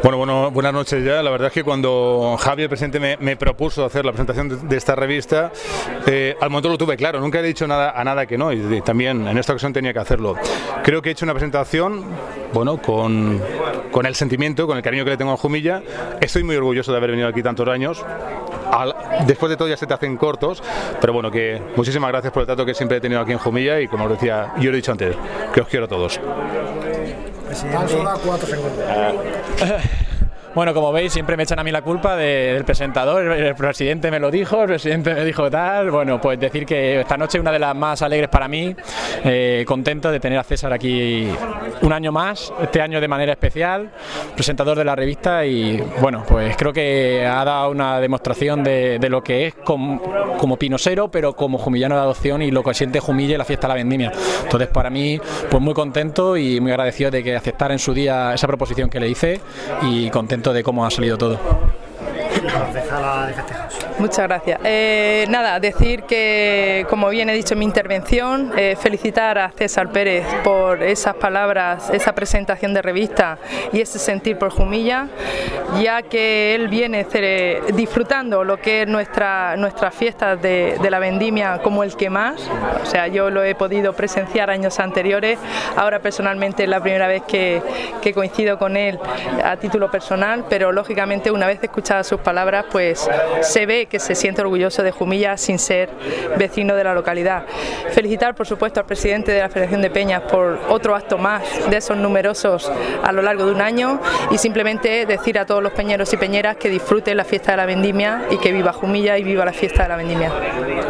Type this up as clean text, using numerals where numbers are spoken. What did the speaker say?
Bueno, buenas noches ya. La verdad es que cuando Javi, el presidente, me propuso hacer la presentación de esta revista, al momento lo tuve claro. Nunca he dicho nada a nada que no, y también en esta ocasión tenía que hacerlo. Creo que he hecho una presentación, bueno, con el sentimiento, con el cariño que le tengo a Jumilla. Estoy muy orgulloso de haber venido aquí tantos años. Después de todo ya se te hacen cortos, pero bueno, que muchísimas gracias por el trato que siempre he tenido aquí en Jumilla, y como os decía, yo lo he dicho antes, que os quiero a todos. Bueno, como veis, siempre me echan a mí la culpa del presentador. El presidente me lo dijo, el presidente me dijo tal. Bueno, pues decir que esta noche es una de las más alegres para mí. Contento de tener a César aquí un año más, este año de manera especial, presentador de la revista, y bueno, pues creo que ha dado una demostración de lo que es como pinosero, pero como jumillano de adopción, y lo que siente Jumilla y la fiesta de la vendimia. Entonces, para mí, pues muy contento y muy agradecido de que aceptara en su día esa proposición que le hice, y contento de cómo ha salido todo. Muchas gracias. Nada, decir que, como bien he dicho en mi intervención, felicitar a César Pérez por esas palabras, esa presentación de revista y ese sentir por Jumilla, ya que él viene disfrutando lo que es nuestras fiestas de la vendimia como el que más. O sea, yo lo he podido presenciar años anteriores, ahora personalmente es la primera vez que coincido con él a título personal, pero lógicamente una vez escuchadas sus palabras, pues se ve que se siente orgulloso de Jumilla sin ser vecino de la localidad. Felicitar, por supuesto, al presidente de la Federación de Peñas por otro acto más de esos numerosos a lo largo de un año, y simplemente decir a todos los peñeros y peñeras que disfruten la fiesta de la vendimia y que viva Jumilla y viva la fiesta de la vendimia.